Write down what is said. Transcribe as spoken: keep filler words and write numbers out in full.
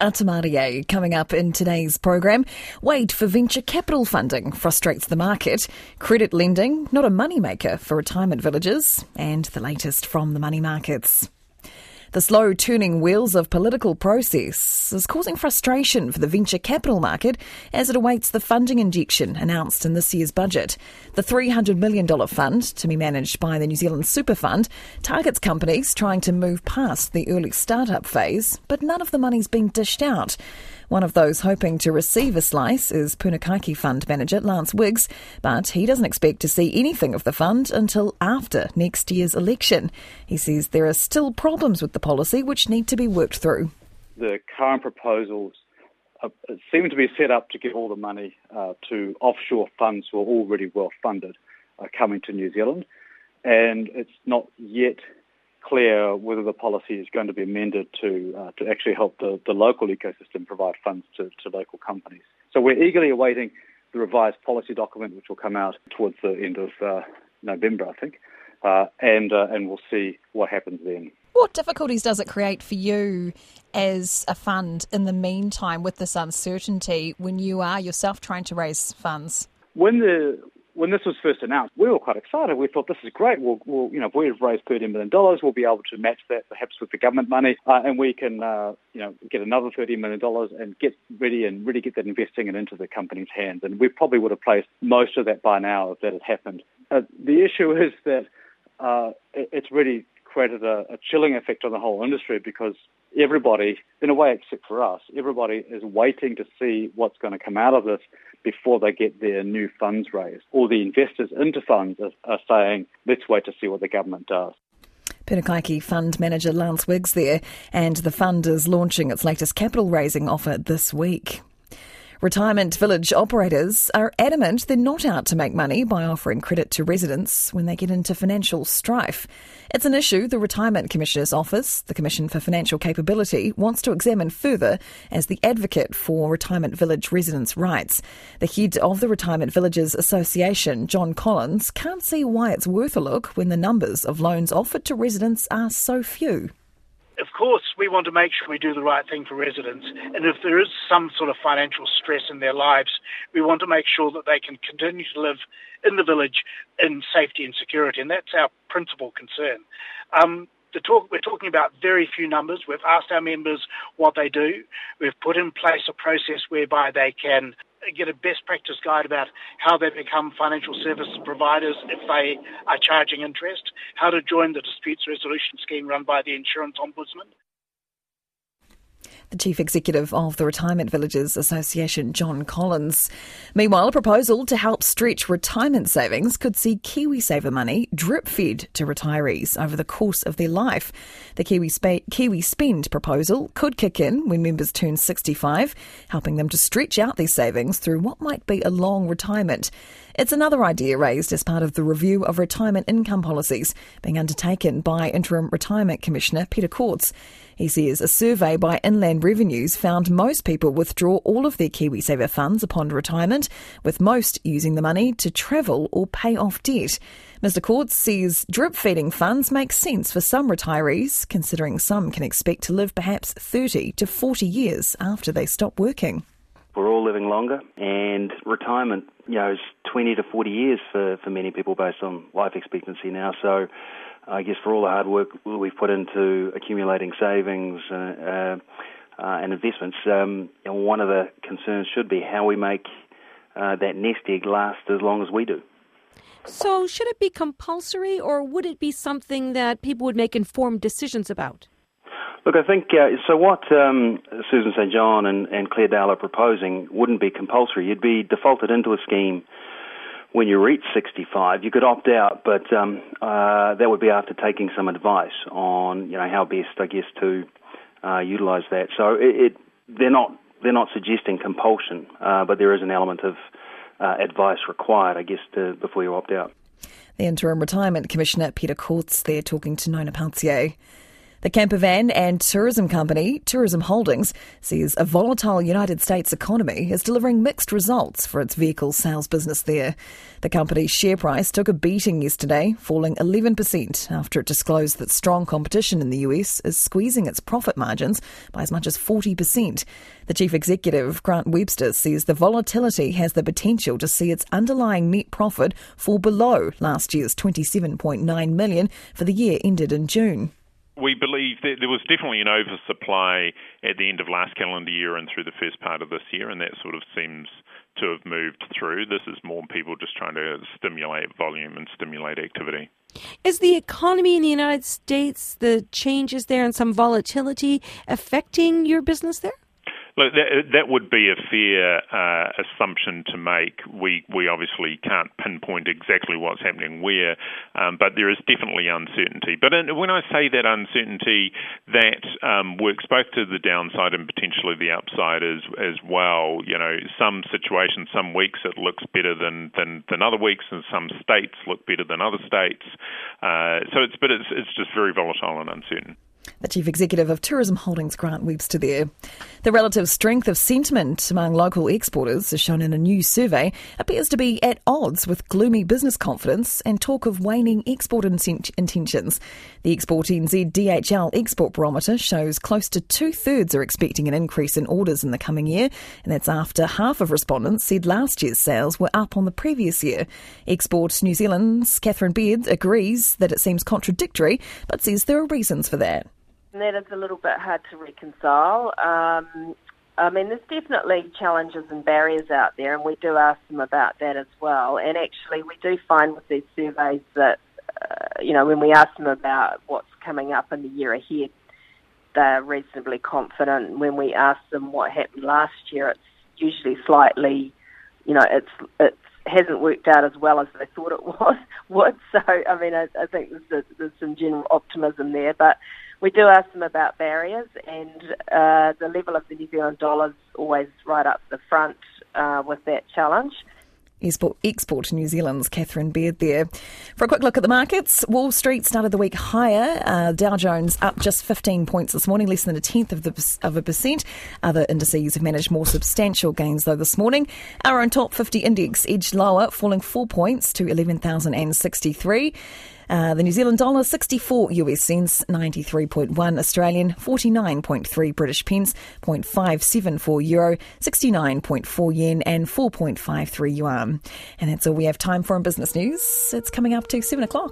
Atamarie coming up in today's program. Wait for venture capital funding frustrates the market. Credit lending, not a moneymaker for retirement villages. And the latest from the money markets. The slow turning wheels of political process is causing frustration for the venture capital market as it awaits the funding injection announced in this year's budget. The three hundred million dollars fund, to be managed by the New Zealand Super Fund, targets companies trying to move past the early startup phase, but none of the money's been dished out. One of those hoping to receive a slice is Punakaiki Fund manager Lance Wiggs, but he doesn't expect to see anything of the fund until after next year's election. He says there are still problems with the policy which need to be worked through. The current proposals uh, seem to be set up to give all the money uh, to offshore funds who are already well funded uh, coming to New Zealand, and it's not yet clear whether the policy is going to be amended to uh, to actually help the, the local ecosystem provide funds to, to local companies. So we're eagerly awaiting the revised policy document, which will come out towards the end of uh, November, I think, uh, and uh, and we'll see what happens then. What difficulties does it create for you as a fund in the meantime with this uncertainty when you are yourself trying to raise funds? When the When this was first announced, we were quite excited. We thought, this is great. We'll, we'll you know, if we've raised thirty million dollars, we'll be able to match that perhaps with the government money, uh, and we can, uh, you know, get another thirty million dollars and get ready and really get that investing and into the company's hands. And we probably would have placed most of that by now if that had happened. Uh, the issue is that uh, it, it's really created a, a chilling effect on the whole industry because everybody, in a way except for us, everybody is waiting to see what's going to come out of this before they get their new funds raised. All the investors into funds are, are saying, let's wait to see what the government does. Punakaiki Fund manager Lance Wiggs there, and the fund is launching its latest capital raising offer this week. Retirement village operators are adamant they're not out to make money by offering credit to residents when they get into financial strife. It's an issue the Retirement Commissioner's Office, the Commission for Financial Capability, wants to examine further as the advocate for retirement village residents' rights. The head of the Retirement Villages Association, John Collins, can't see why it's worth a look when the numbers of loans offered to residents are so few. Of course, we want to make sure we do the right thing for residents. And if there is some sort of financial stress in their lives, we want to make sure that they can continue to live in the village in safety and security. And that's our principal concern. Um, the talk, we're talking about very few numbers. We've asked our members what they do. We've put in place a process whereby they can get a best practice guide about how they become financial services providers if they are charging interest, how to join the disputes resolution scheme run by the Insurance Ombudsman. The Chief Executive of the Retirement Villages Association, John Collins. Meanwhile, a proposal to help stretch retirement savings could see KiwiSaver money drip-fed to retirees over the course of their life. The Kiwi, Sp- Kiwi Spend proposal could kick in when members turn sixty-five, helping them to stretch out their savings through what might be a long retirement. It's another idea raised as part of the review of retirement income policies being undertaken by Interim Retirement Commissioner Peter Courts. He says a survey by Inland Revenues found most people withdraw all of their KiwiSaver funds upon retirement, with most using the money to travel or pay off debt. Mister Courts says drip-feeding funds make sense for some retirees, considering some can expect to live perhaps thirty to forty years after they stop working. We're all living longer, and retirement, you know, is twenty to forty years for, for many people based on life expectancy now. So I guess for all the hard work we've put into accumulating savings uh, uh, uh, and investments, um, you know, one of the concerns should be how we make uh, that nest egg last as long as we do. So should it be compulsory, or would it be something that people would make informed decisions about? Look, I think, uh, so what um, Susan Saint John and, and Claire Dale are proposing wouldn't be compulsory. You'd be defaulted into a scheme when you reach sixty-five. You could opt out, but um, uh, that would be after taking some advice on, you know, how best, I guess, to uh, utilise that. So it, it, they're not they're not suggesting compulsion, uh, but there is an element of uh, advice required, I guess, to, before you opt out. The Interim Retirement Commissioner Peter Courts there talking to Nona Paltier. The campervan and tourism company, Tourism Holdings, says a volatile United States economy is delivering mixed results for its vehicle sales business there. The company's share price took a beating yesterday, falling eleven percent after it disclosed that strong competition in the U S is squeezing its profit margins by as much as forty percent. The chief executive, Grant Webster, says the volatility has the potential to see its underlying net profit fall below last year's twenty-seven point nine million dollars for the year ended in June. We believe that there was definitely an oversupply at the end of last calendar year and through the first part of this year, and that sort of seems to have moved through. This is more people just trying to stimulate volume and stimulate activity. Is the economy in the United States, the changes there and some volatility, affecting your business there? Look, that, that would be a fair uh, assumption to make. We we obviously can't pinpoint exactly what's happening where, um, but there is definitely uncertainty. But in, when I say that uncertainty, that um, works both to the downside and potentially the upside as as well. You know, some situations, some weeks it looks better than, than, than other weeks, and some states look better than other states. Uh, so it's but it's it's just very volatile and uncertain. The Chief Executive of Tourism Holdings, Grant Webster there. The relative strength of sentiment among local exporters, as shown in a new survey, appears to be at odds with gloomy business confidence and talk of waning export inten- intentions. The Export N Z D H L Export Barometer shows close to two-thirds are expecting an increase in orders in the coming year, and that's after half of respondents said last year's sales were up on the previous year. Export New Zealand's Catherine Beard agrees that it seems contradictory, but says there are reasons for that. That is a little bit hard to reconcile. Um, I mean, there's definitely challenges and barriers out there, and we do ask them about that as well. And actually, we do find with these surveys that, uh, you know, when we ask them about what's coming up in the year ahead, they're reasonably confident. When we ask them what happened last year, it's usually slightly, you know, it's it's hasn't worked out as well as they thought it was would. So, I mean, I, I think there's, there's some general optimism there, but we do ask them about barriers, and uh, the level of the New Zealand dollar is always right up the front uh, with that challenge. Export, Export New Zealand's Catherine Beard there. For a quick look at the markets, Wall Street started the week higher. Uh, Dow Jones up just fifteen points this morning, less than a tenth of, the, of a percent. Other indices have managed more substantial gains, though, this morning. Our own top fifty index edged lower, falling four points to eleven thousand sixty-three. Uh, the New Zealand dollar, sixty-four U S cents, ninety-three point one Australian, forty-nine point three British pence, zero point five seven four euro, sixty-nine point four yen and four point five three yuan. And that's all we have time for in business news. It's coming up to seven o'clock.